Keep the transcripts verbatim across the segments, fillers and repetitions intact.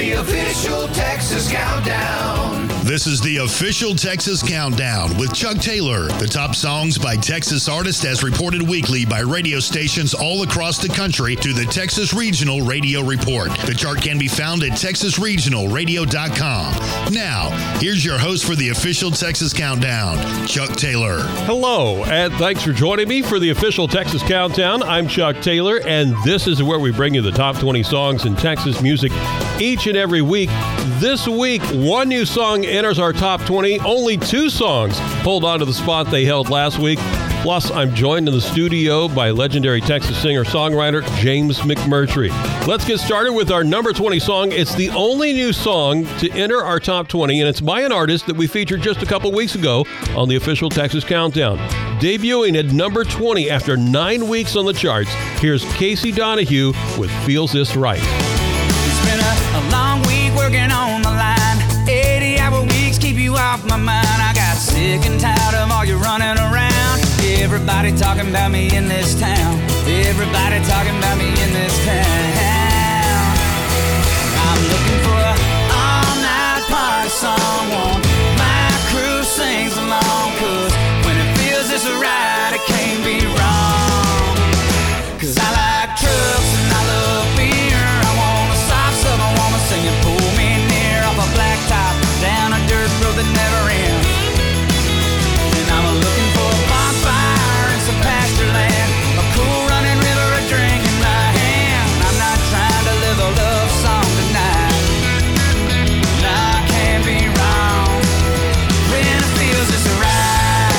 the official Texas Countdown. This is the official Texas Countdown with Chuck Taylor. The top songs by Texas artists as reported weekly by radio stations all across the country through the Texas Regional Radio Report. The chart can be found at texas regional radio dot com. Now, here's your host for the official Texas Countdown, Chuck Taylor. Hello, and thanks for joining me for the official Texas Countdown. I'm Chuck Taylor, and this is where we bring you the top twenty songs in Texas music each and every week. This week, one new song enters our top twenty. Only two songs hold on to the spot they held last week. Plus, I'm joined in the studio by legendary Texas singer-songwriter James McMurtry. Let's get started with our number twenty song. It's the only new song to enter our top twenty, and it's by an artist that we featured just a couple weeks ago on the official Texas Countdown. Debuting at number twenty after nine weeks on the charts, here's Casey Donahue with Feels This Right. It's been a, a long week working on the line. eighty-hour weeks keep you off my mind. I got sick and tired of all you running around. Everybody talking about me in this town. Everybody talking about me in this town. I'm looking for a all-night party song. Want my crew sings along. Cause when it feels this right, it can't be wrong. Cause I like trucks and I love beer. I want a soft southern woman singing pull me near. Off a blacktop down a dirt road that never ends. And I'm looking for a bonfire and some pasture land, a cool running river, a drink in my hand. I'm not trying to live a love song tonight. No, I can't be wrong when it feels this right.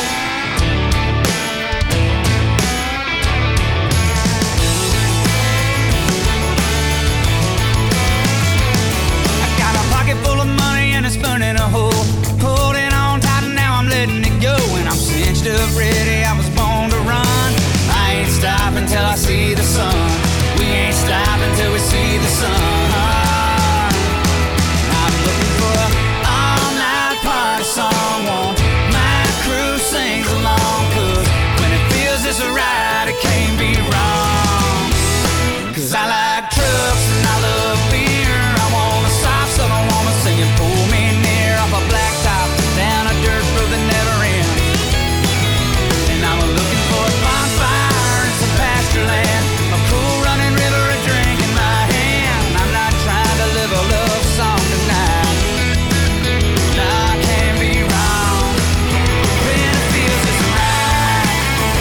I got a pocket full of money and it's burning a hole. Holding on tight and now I'm letting it go. And I'm cinched up ready, I was born to run. I ain't stopping till I see the sun. We ain't stopping till we see the sun. I'm looking for a all-night party song. Want my crew sings along. Cause when it feels this right, it can't be wrong. Cause I like trucks and I love beer. I want a soft southern woman singing pull me near. Off a blacktop down a dirt road that never ends. And I'm looking for a bonfire and some pasture land, a cool running river, a drink in my hand. I'm not trying to live a love song tonight. No, I can't be wrong when it feels this right.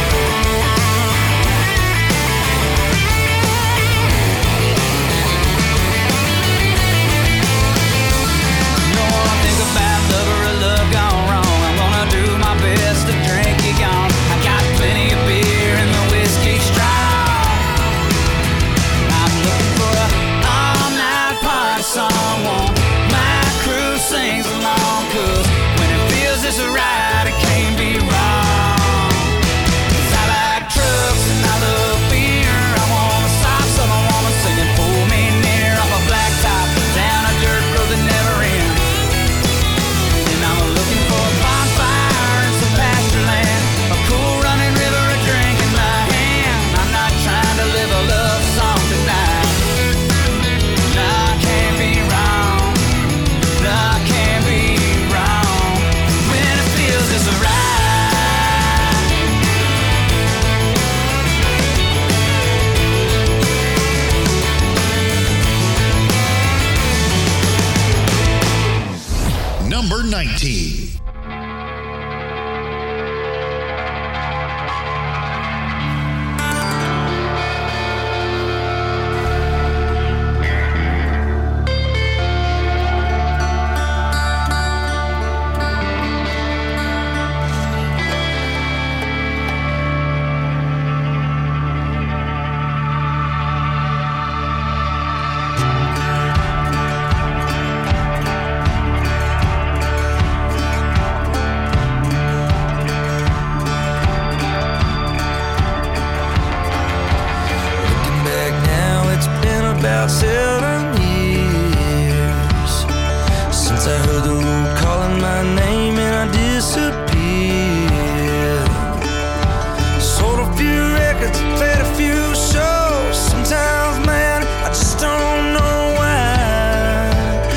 No one think about love or a love gone wrong. I'm gonna do my best to drink you gone. I got plenty of beer and the whiskey strong. I'm looking for a all-night party song. Want my crew sings along. Cause when it feels this right, it can't be wrong. Cause I like trucks and I love beer. I want a soft southern woman singing pull me near. Off a blacktop down a dirt road that never ends. And I'm looking for a bonfire and some pasture land, a cool running river, a drink in my hand. I'm not trying to live a love song tonight. No, I can't be wrong. No, I can't be wrong when it feels this right. Number nineteen. about seven years since I heard the road calling my name and I disappeared. Sold a few records, played a few shows. Sometimes, man, I just don't know why.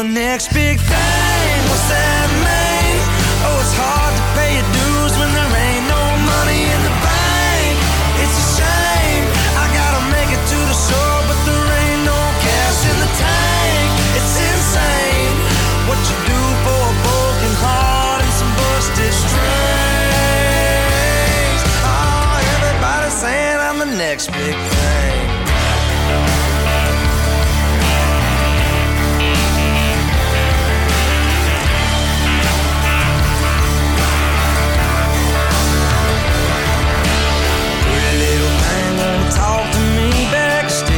next big thing, what's that mean? Oh, it's hard to pay your dues when there ain't no money in the bank. It's a shame, I gotta make it to the shore, but there ain't no gas in the tank. It's insane what you do for a broken heart and some busted strings. Oh, everybody's saying I'm the next big thing. Talk to me backstage.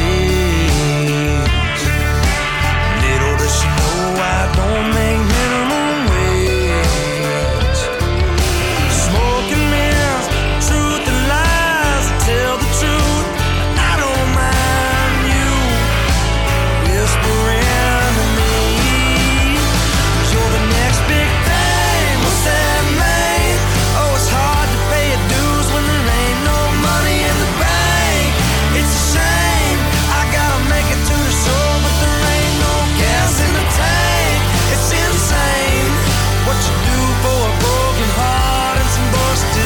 Little does she know I don't make minimum wage. Smoke and mirrors, truth and lies, I tell the truth. I don't mind you whispering to me. You're the next big thing, what's that mean? Oh, it's hard to pay your dues when there ain't no money in the bank. It's a shame, I gotta make it to the shore, but there ain't no gas in the tank. It's insane what you do for a broken heart and some busted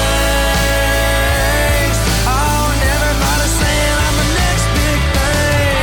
strings. Oh, and everybody's saying I'm the next big thing.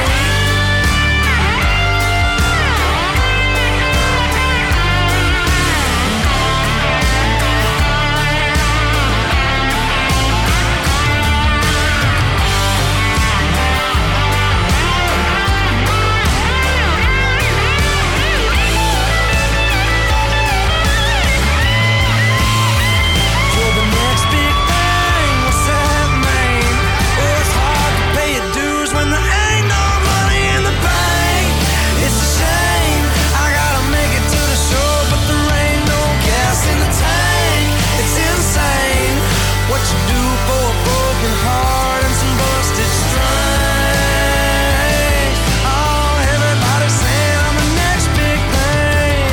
You're the next big thing, what's that mean? Oh, it's hard to pay your dues when there ain't no money in the bank. It's a shame, I gotta make it to the shore, but there ain't no gas in the tank. It's insane what you do for a broken heart and some busted strings. Oh, everybody's saying I'm the next big thing.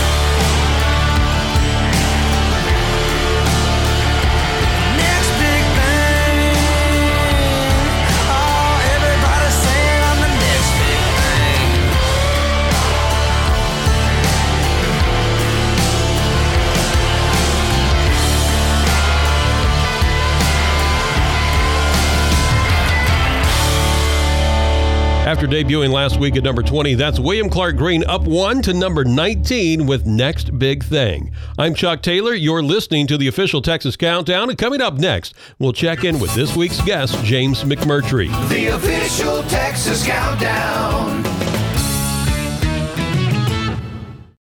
Next big thing. Oh, everybody's saying I'm the next big thing. After debuting last week at number twenty, that's William Clark Green up one to number nineteen with Next Big Thing. I'm Chuck Taylor. You're listening to the official Texas Countdown, and coming up next, we'll check in with this week's guest, James McMurtry. The official Texas Countdown.